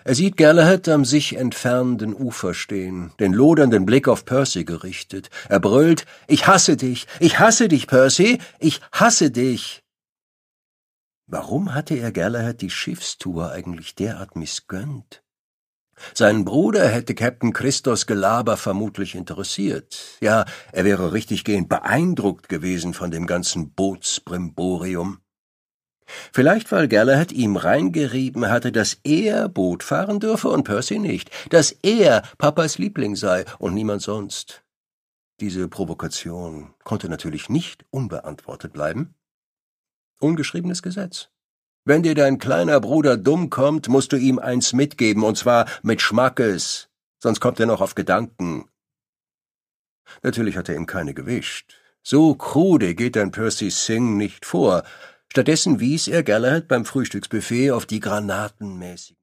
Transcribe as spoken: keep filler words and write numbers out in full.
Er sieht Galahad am sich entfernenden Ufer stehen, den lodernden Blick auf Percy gerichtet. Er brüllt: »Ich hasse dich! Ich hasse dich, Percy! Ich hasse dich!« Warum hatte er Galahad die Schiffstour eigentlich derart missgönnt? Seinen Bruder hätte Captain Christos Gelaber vermutlich interessiert. Ja, er wäre richtiggehend beeindruckt gewesen von dem ganzen Bootsbrimborium. Vielleicht, weil Galahad ihm reingerieben hatte, dass er Boot fahren dürfe und Percy nicht, dass er Papas Liebling sei und niemand sonst. Diese Provokation konnte natürlich nicht unbeantwortet bleiben. Ungeschriebenes Gesetz. Wenn dir dein kleiner Bruder dumm kommt, musst du ihm eins mitgeben, und zwar mit Schmackes, sonst kommt er noch auf Gedanken. Natürlich hat er ihm keine gewischt. So krude geht ein Percy Singh nicht vor. Stattdessen wies er Galahad beim Frühstücksbuffet auf die granatenmäßigen